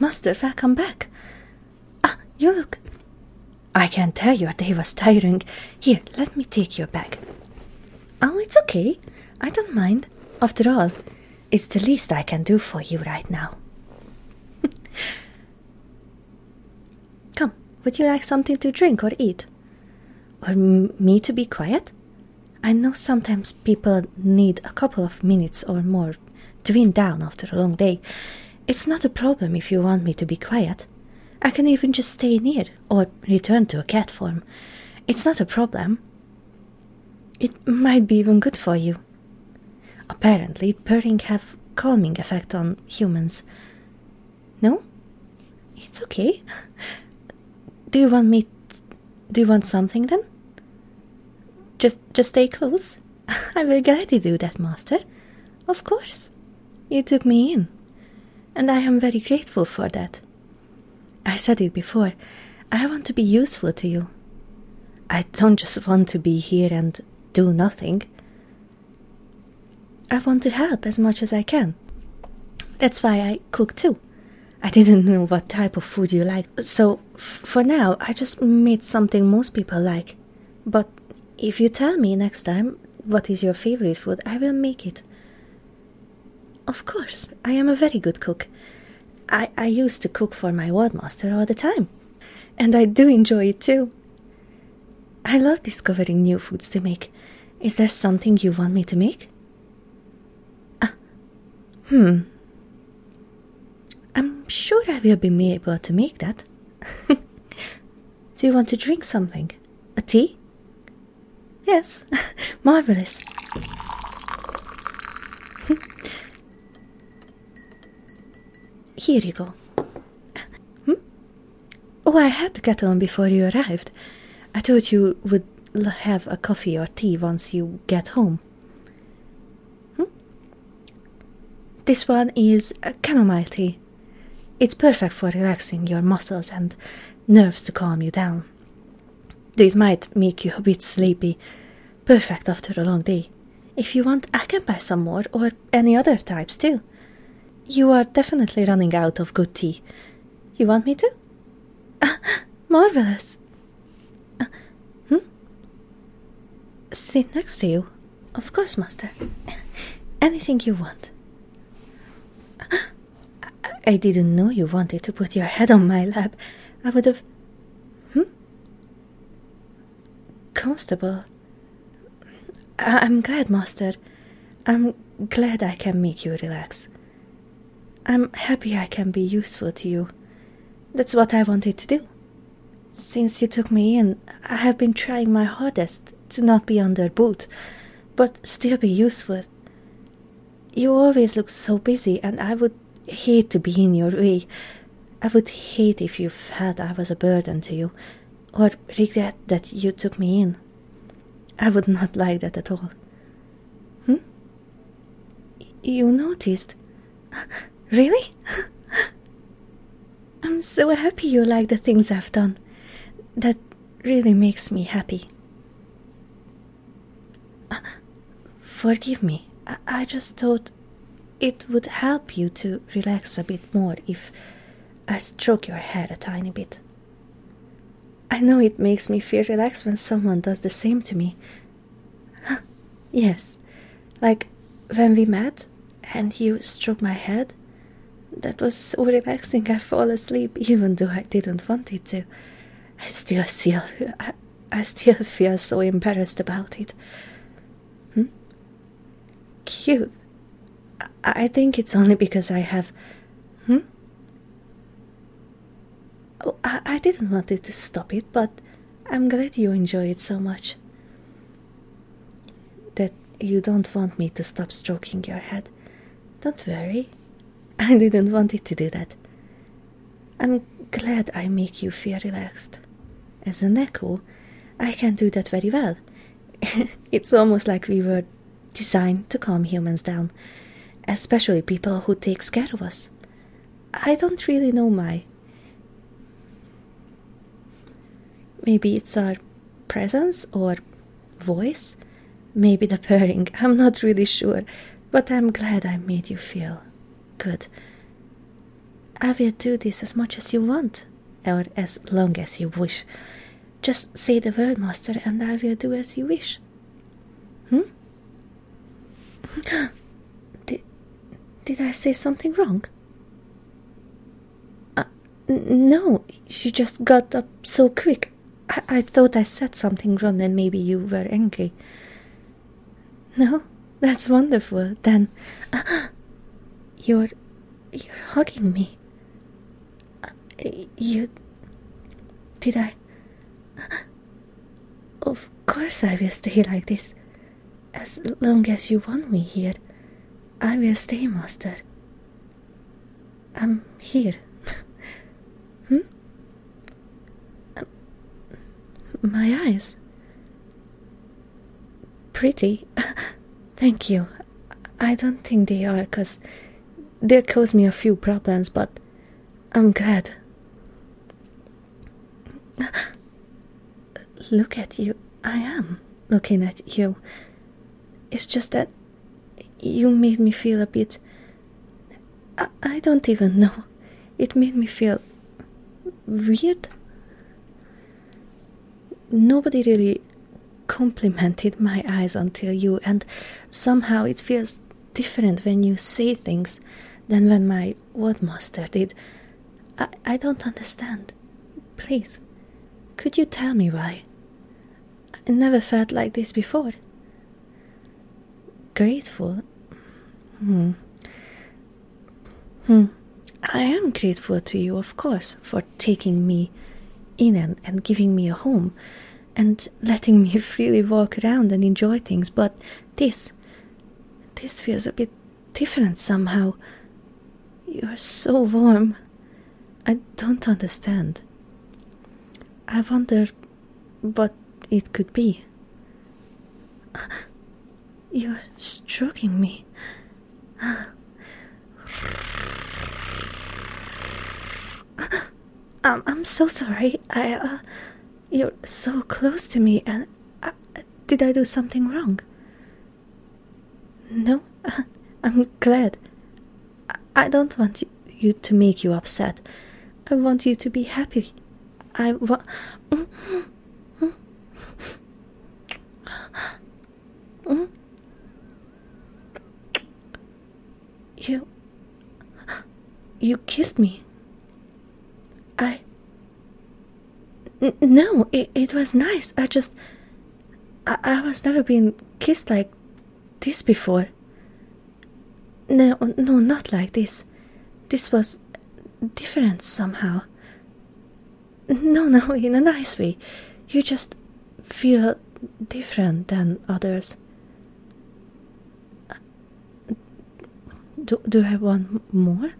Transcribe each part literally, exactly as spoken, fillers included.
Master, welcome back. Ah, you look... I can tell your day was tiring. Here, let me take your bag. Oh, it's okay. I don't mind. After all, it's the least I can do for you right now. Come, would you like something to drink or eat? Or m- me to be quiet? I know sometimes people need a couple of minutes or more to wind down after a long day. It's not a problem if you want me to be quiet. I can even just stay near or return to a cat form. It's not a problem. It might be even good for you. Apparently, purring have calming effect on humans. No? It's okay. Do you want me... T- do you want something then? Just, just stay close. I will gladly do that, Master. Of course. You took me in. And I am very grateful for that. I said it before. I want to be useful to you. I don't just want to be here and do nothing. I want to help as much as I can. That's why I cook too. I didn't know what type of food you like, so f- for now I just made something most people like. But if you tell me next time what is your favorite food, I will make it. Of course, I am a very good cook. I, I used to cook for my wardmaster all the time. And I do enjoy it too. I love discovering new foods to make. Is there something you want me to make? Ah, hmm. I'm sure I will be able to make that. Do you want to drink something? A tea? Yes, marvelous. Here you go. Hmm? Oh, I had the kettle on before you arrived. I thought you would l- have a coffee or tea once you get home. Hmm? This one is a chamomile tea. It's perfect for relaxing your muscles and nerves to calm you down. It might make you a bit sleepy. Perfect after a long day. If you want, I can buy some more, or any other types too. You are definitely running out of good tea. You want me to? Ah, marvelous. Uh, hmm? Sit next to you. Of course, Master. Anything you want. I didn't know you wanted to put your head on my lap. I would have... Hmm? Comfortable. I- I'm glad, Master. I'm glad I can make you relax. I'm happy I can be useful to you. That's what I wanted to do. Since you took me in, I have been trying my hardest to not be under boot, but still be useful. You always look so busy, and I would hate to be in your way. I would hate if you felt I was a burden to you, or regret that you took me in. I would not like that at all. Hmm? You noticed? Really? I'm so happy you like the things I've done. That really makes me happy. Forgive me. I, I just thought it would help you to relax a bit more if I stroke your hair a tiny bit. I know it makes me feel relaxed when someone does the same to me. Yes, like when we met and you stroked my head. That was so relaxing I fall asleep even though I didn't want it to. I still feel, I, I still feel so embarrassed about it. Hmm? Cute. I, I think it's only because I have... Hmm? Oh, I, I didn't want it to stop it, but I'm glad you enjoy it so much. That you don't want me to stop stroking your head. Don't worry. I didn't want it to do that. I'm glad I make you feel relaxed. As a Neko, I can do that very well. It's almost like we were designed to calm humans down, especially people who take care of us. I don't really know why. Maybe it's our presence or voice. Maybe the purring. I'm not really sure, but I'm glad I made you feel good. I will do this as much as you want, or as long as you wish. Just say the word, Master, and I will do as you wish. Hmm? Did, did I say something wrong? Uh, n- no, you just got up so quick. I, I thought I said something wrong and maybe you were angry. No? That's wonderful. Then uh, you're you're hugging me. Uh, you did I? Of course I will stay like this. As long as you want me here, I will stay, Master. I'm here. Hmm? Uh, my eyes. Pretty. Thank you. I don't think they are, because they caused me a few problems, but I'm glad. Look at you. I am looking at you. It's just that you made me feel a bit... I, I don't even know. It made me feel weird. Nobody really complimented my eyes until you, and somehow it feels different when you say things than when my Woodmaster did. I, I don't understand. Please, could you tell me why? I never felt like this before. Grateful? Hmm. Hmm. I am grateful to you, of course, for taking me in and, and giving me a home, and letting me freely walk around and enjoy things, but this, this feels a bit different somehow. You are so warm. I don't understand. I wonder what it could be. You're stroking me. I'm, I'm so sorry. I, uh, you're so close to me, and uh, did I do something wrong? No, I'm glad. I don't want you, you to make you upset. I want you to be happy. I want... You... You kissed me. I... N- no, it, it was nice. I just... I, I was never been kissed like this before. No, no, not like this. This was different somehow. No, no, in a nice way. You just feel different than others. Do, do I want more?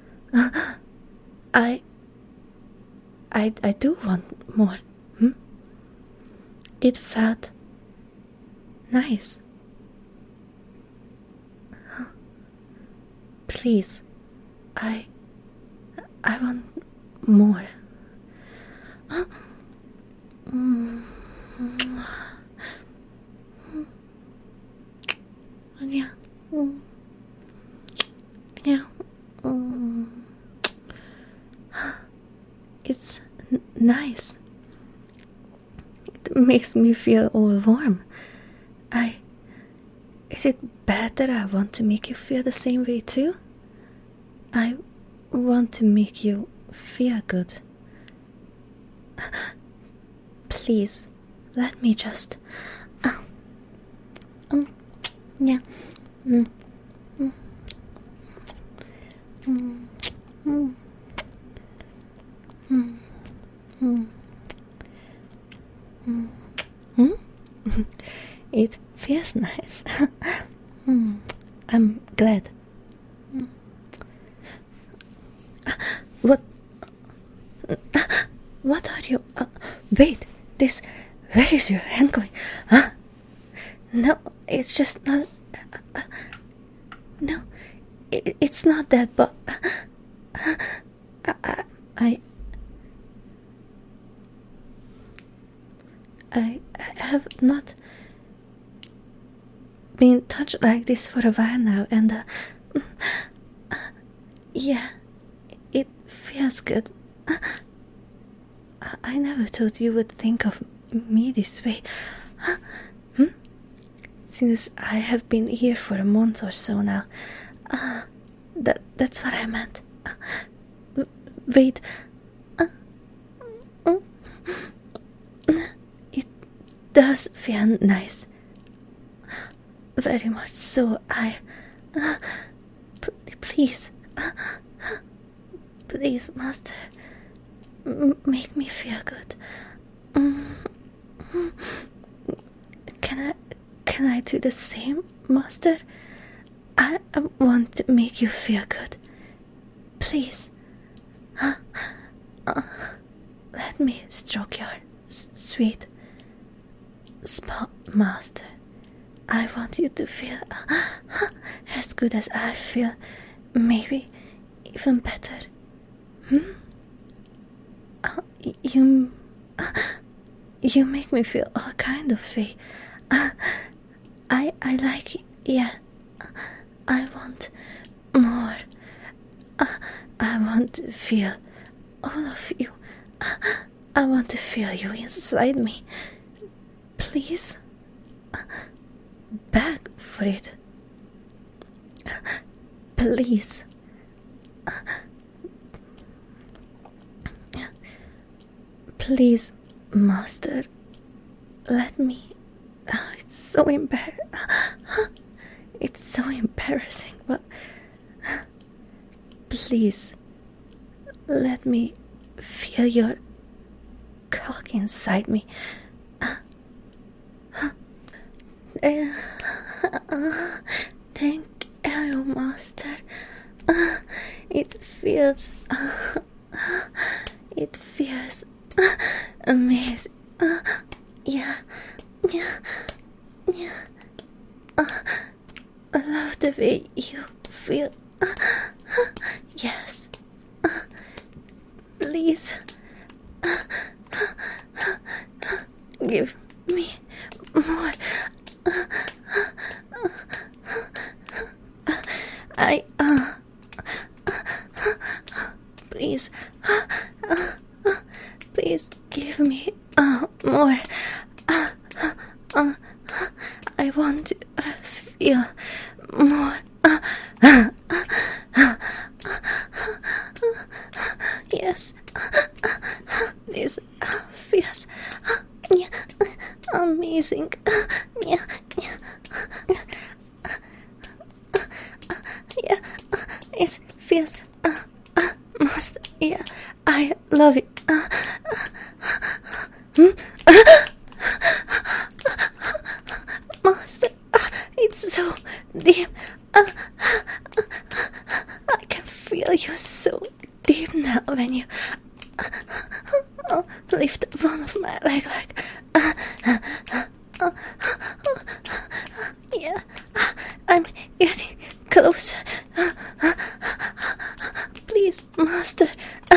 I... I, I do want more. Hmm? It felt nice. Please, I... I want more. Mm. Yeah. Mm. Yeah. Mm. It's n- nice. It makes me feel all warm. I... Is it bad that I want to make you feel the same way too? I want to make you feel good. Please, let me just... Uh, um, yeah. Mm, mm, mm, mm, mm, mm, mm, mm. It feels nice. mm, I'm glad. Mm. What? What are you? Uh, wait, this. Where is your hand going? Huh? No, it's just not. Uh, uh, no, it, it's not that, but. Uh, I, I. I have not been touched like this for a while now, and. Uh, yeah. it feels good. I, I never thought you would think of me this way. Hmm? Since I have been here for a month or so now. Uh, that, that's what I meant. Uh, wait. Uh, uh, it does feel nice. Very much so. I... Uh, p- please. Uh, please, Master. M- make me feel good. Mm. Can I... Can I do the same, Master? I, I want to make you feel good. Please. Uh, uh, let me stroke your s- sweet spot, Master. I want you to feel uh, as good as I feel. Maybe even better. Hmm? Uh, you... Uh, you make me feel all kind of way. Uh, I, I like it, yeah. I want more. Uh, I want to feel all of you. Uh, I want to feel you inside me. Please, uh, beg for it. Uh, please. Uh, please, Master, let me. Oh, it's so embarrassing. It's so embarrassing, but please let me feel your cock inside me. Thank you, Master. It feels, it feels amazing. Yeah, yeah, yeah. I love the way you feel. Yes. Please. Give me more. I, uh, please, please give me uh, more. Uh, uh, I want to feel more. Yes, this feels amazing. Yeah, it feels must. Yeah, I love it. Master, it's so deep. I can feel you so deep now when you oh, lift one of my leg like yeah, I'm getting closer. Please, Master.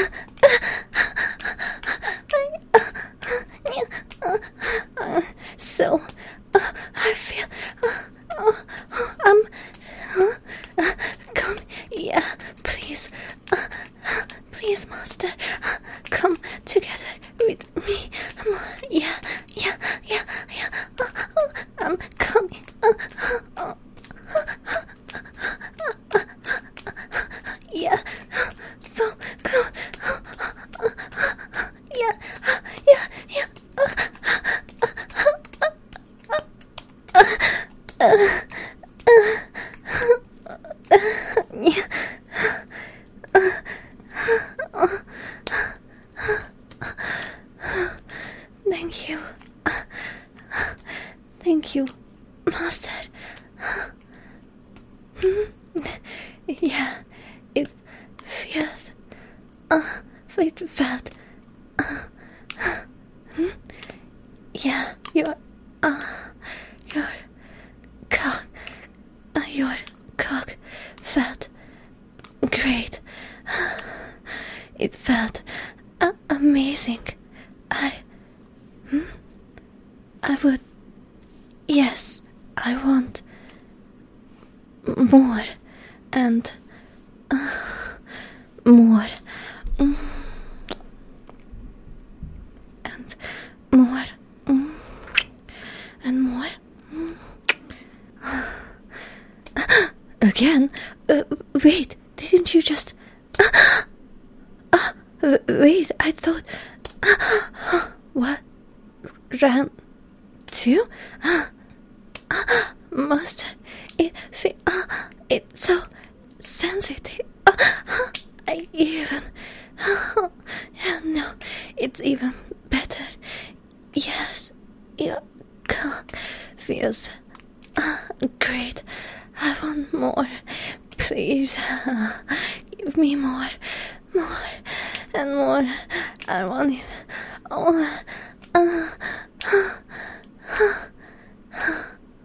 So, I feel I'm come, yeah, please, please, Master, come together with me. Yeah, yeah, yeah, yeah. I'm coming. Yeah, so come. Yeah, yeah, yeah. Thank you. Thank you, Master. Yeah, it feels. Uh, it felt. Uh, yeah, your. Uh, your cock. Uh, your cock felt great. It felt uh, amazing. I. Hmm? I would. Yes, I want more and uh, more. wait, didn't you just... Uh, wait, I thought... What? Ran to? Must it feel... It's so sensitive. I even... No, it's even better. Yes, your cock feels great. I want more. Please, give me more, more, and more. I want it all. Uh, uh, uh, uh.